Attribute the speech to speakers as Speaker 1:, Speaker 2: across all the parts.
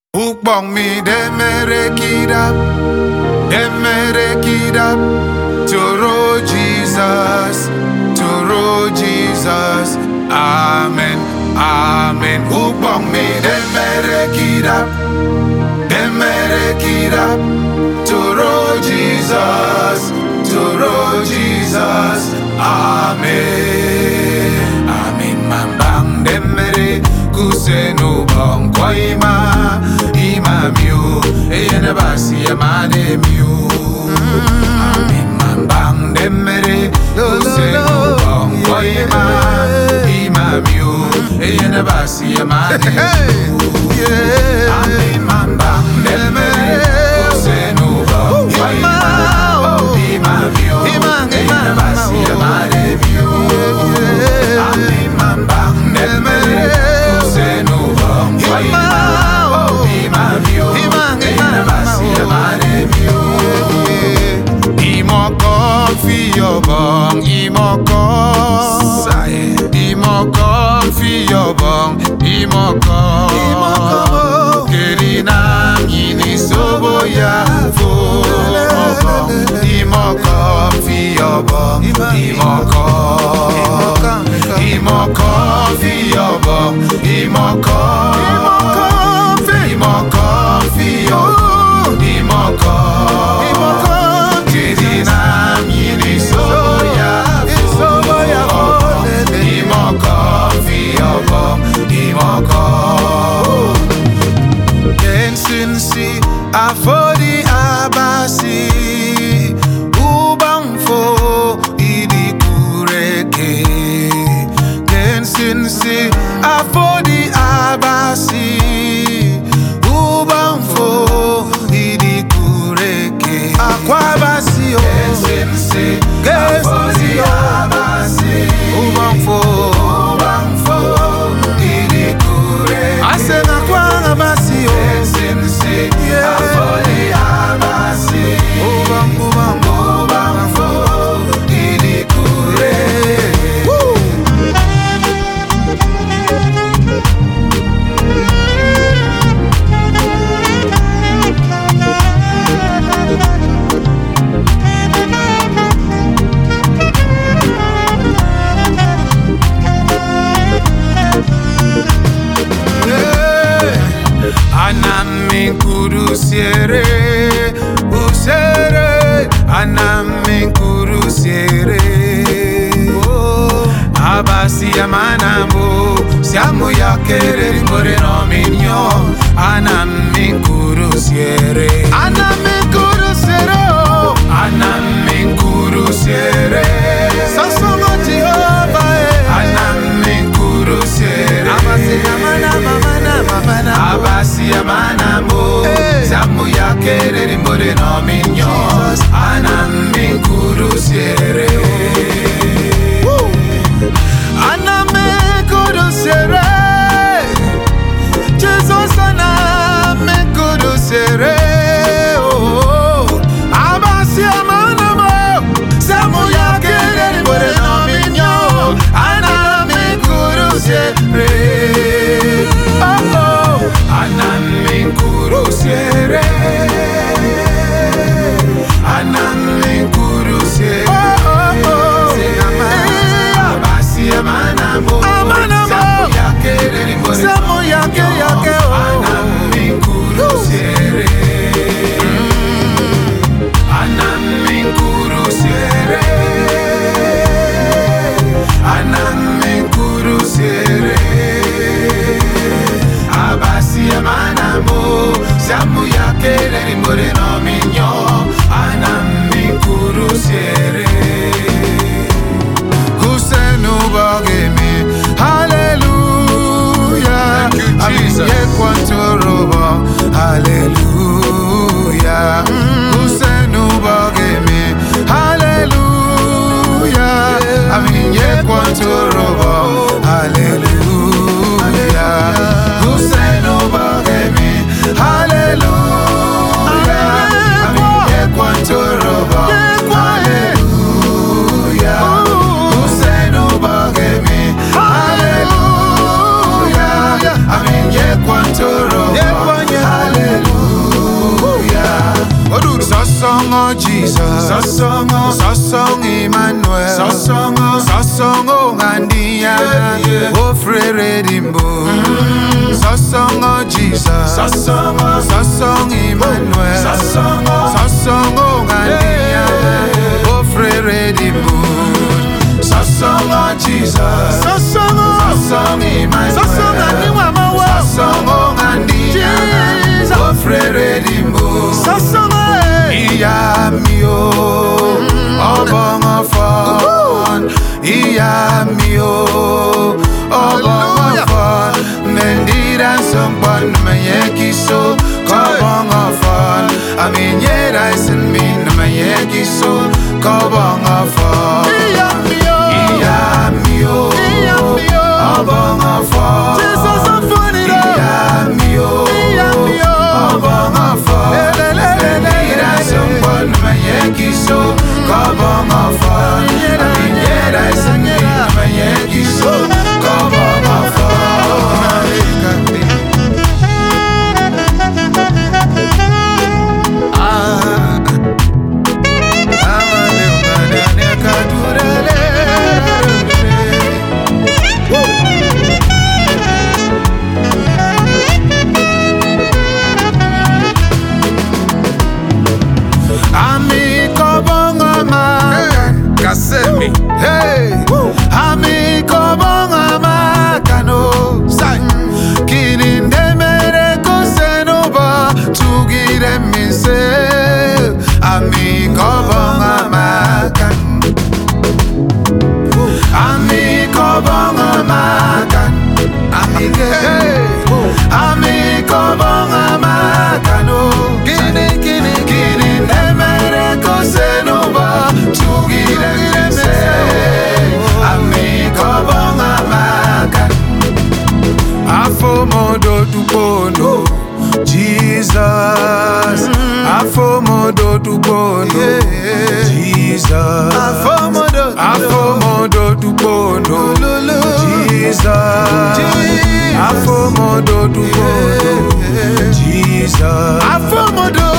Speaker 1: Hoek bang me, demere kidap, Toro Jesus, Amen, Amen. Hoek bang me, demere kidap, Toro Jesus, Amen, Amen. Man bang demere kusenu bang kwa ima miu eyene basi amade miu. Amen. Man bang demere kusenu bang kwa ima miu eyene basi amade miu. Amen. Man bang demere kusenu bang kwa ima miu eyene basi amade miu. Amen. Man bang demere kusenu bang kwa ima Kerina ini sobo ya fo. Imoko fi yobong, imoko fi yobong, imoko fi yobong, imoko. Kerina ini sobo ya fo. Imoko fi yobong, imoko. Kensinsi afodi abasi ubangfo idi kureke. Kensinsi afodi abasi ubangfo idi kureke. Akwabasi o kensinsi afodi abasi ubangfo idi kureke. Asena kwa abasi o Abasi amanambo siamo ya querer more no minyo. Anaminkuru siere, anaminkuru siere. Sasongo Jehovah, anaminkuru siere. Abasi amanambo siamo ya querer more no minyo. Anaminkuru siere. Jesus anamekuru sere. Abasi amanamo samu ya kere bore no minyo. Anamekuru sere. Anamekuru sere. Anamekuru sere. Abasi amanamo samu ya kere bore no minyo. Anamekuru sere. Sasongo Jesus, Sasong Emmanuel, Sasongo Ngandia, O Frere Dimbo. Sasongo Jesus, Sasong Emmanuel, Sasongo Ngandia, O Frere Dimbo. Sasongo Jesus, Sasong Emmanuel, Sasongo Ngandia, O Frere Dimbo. Iya mio, obongo fon. Iya mio, obongo fon. Mendira sompon mayeki so, kobongo fon. Aminyera isen min mayeki so, kobongo fon. Iya mio, obongo fon. Jesus a funny dog. Iya mio, obongo fon. Someone mayeki so kabonga fun. Aminyera isangi mayeki so kabonga fun. Amale ungane kadurele. Kasemi, hey, ami kobonga makano, sai, kininde mere koseno ba, tugire mise, ami kobonga makan, ami kobonga makan, ami kobonga makano, kininde mere koseno ba, tugire Afomodo tupono, Jesus. Afomodo tupono, Jesus. Afomodo tupono, Jesus. Afomodo tupono, Jesus. Afomodo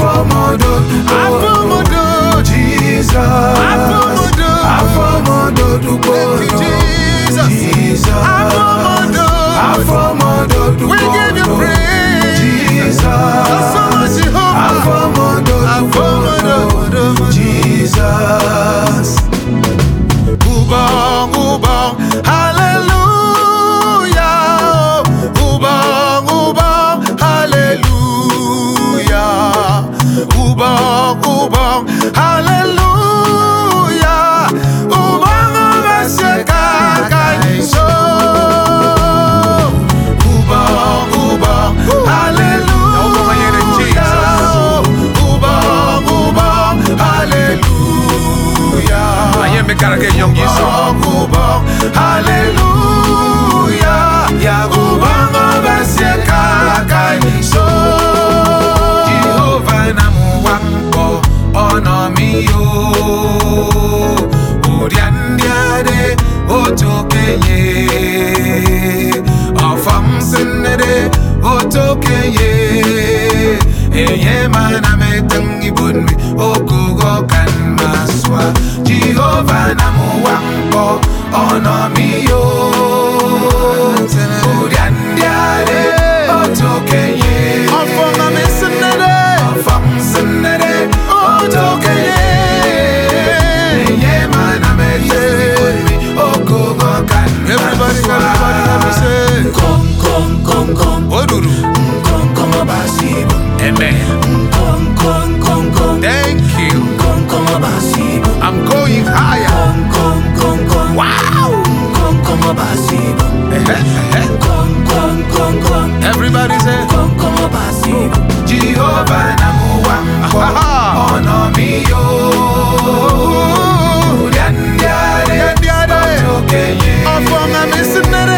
Speaker 1: tupono, Jesus. Afomodo tupono, Jesus. We give you praise, Jesus. Jesus. Ubang, hallelujah. Ubang, hallelujah. Ubang, hallelujah. Ubang, maseka kaiso. Gotta get young, you song. Hallelujah. Yagubanga baseka kaiso. Jehovah namu wampo onomio. Uriandiade otokenye. Ofam senede otokenye. Eye mana metangi bunmi okugo kan maswa. Jehovah namu wampo onomio. Uriandiade otokenye. Ofam senede otokenye. Eye mana metangi bunmi okugo kan maswa. Everybody let me say kom Oduru kom abasibo. Amen. Thank you. I'm going higher. Wow. Everybody say Jehovah namu wampo onomio. Uriandiade otokenye. Ofama misinere